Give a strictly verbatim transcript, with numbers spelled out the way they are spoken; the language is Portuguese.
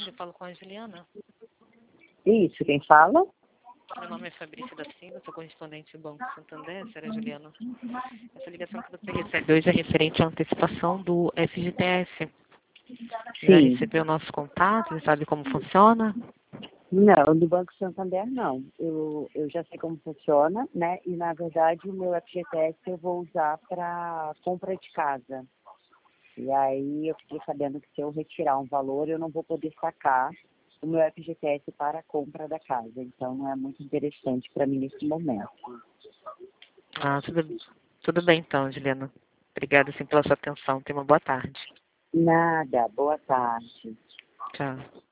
tarde, eu falo com a Juliana. Isso, quem fala? Meu nome é Fabrício da Silva, sou correspondente do Banco Santander, senhora Juliana. Essa ligação que você recebe hoje é referente à antecipação do F G T S. Já Sim. recebeu o nosso contato? Já sabe como funciona? Não, do Banco Santander não. Eu, eu já sei como funciona, né? E na verdade o meu F G T S eu vou usar para compra de casa. E aí eu fiquei sabendo que se eu retirar um valor eu não vou poder sacar o meu F G T S para a compra da casa. Então não é muito interessante para mim nesse momento. Ah, tudo, tudo bem então, Juliana. Obrigada sim pela sua atenção. Tenha uma boa tarde. Nada, boa tarde. Tchau.